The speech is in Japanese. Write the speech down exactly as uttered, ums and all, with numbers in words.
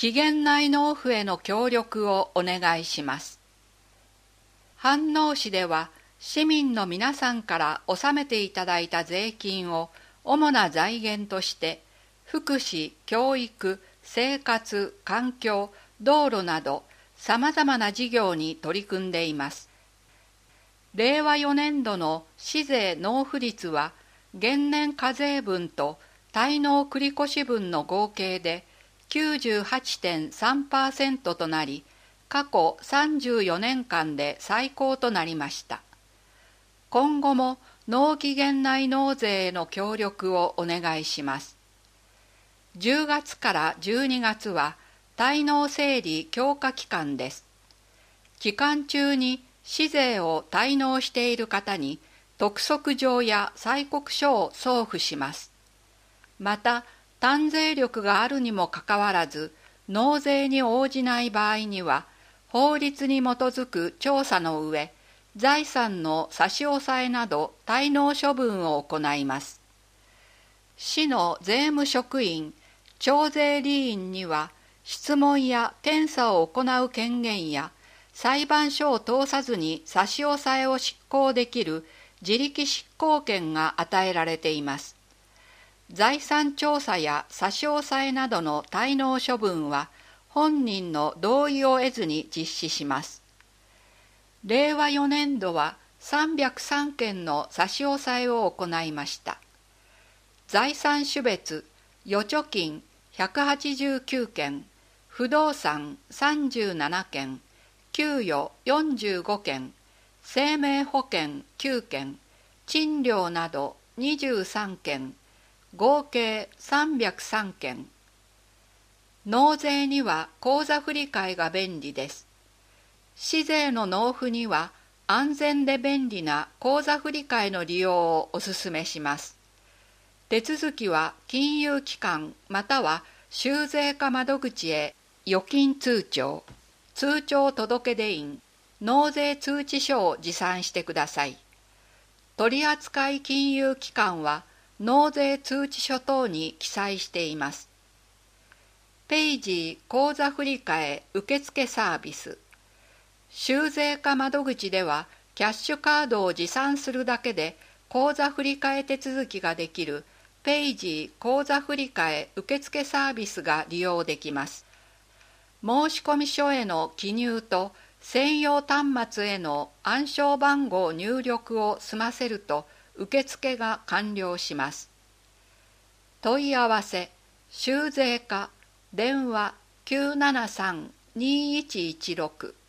期限内納付への協力をお願いします。飯能市では市民の皆さんから納めていただいた税金を主な財源として福祉、教育、生活、環境、道路などさまざまな事業に取り組んでいます。れいわよねんどの市税納付率は現年課税分と滞納繰越分の合計で きゅうじゅうはちてんさんパーセント となり、過去さんじゅうよねんかんで最高となりました。今後も納期限内納税への協力をお願いします。じゅうがつからじゅうにがつは滞納整理強化期間です。期間中に市税を滞納している方に督促状や催告書を送付します。また、単税力があるにもかかわらず、納税に応じない場合には、法律に基づく調査の上、財産の差し押さえなど滞納処分を行います。市の税務職員、徴税理員には、質問や検査を行う権限や、裁判所を通さずに差し押さえを執行できる自力執行権が与えられています。財産調査や差し押さえなどの滞納処分は本人の同意を得ずに実施します。れいわよねんどはさんびゃくさんけんの差し押さえを行いました。財産種別、預貯金ひゃくはちじゅうきゅうけん、不動産さんじゅうななけん、給与よんじゅうごけん、生命保険きゅうけん、賃料などにじゅうさんけん、合計さんびゃくさんけん。納税には口座振替が便利です。市税の納付には安全で便利な口座振替の利用をお勧めします。手続きは金融機関または収税課窓口へ預金通帳、通帳届出印、納税通知書を持参してください。取扱金融機関は納税通知書等に記載しています。ペイジー口座振替受付サービス。収税課窓口ではキャッシュカードを持参するだけで口座振替手続きができるペイジー口座振替受付サービスが利用できます。申込書への記入と専用端末への暗証番号入力を済ませると受付が完了します。問い合わせ、収税課、電話きゅうななさん にいちいちろく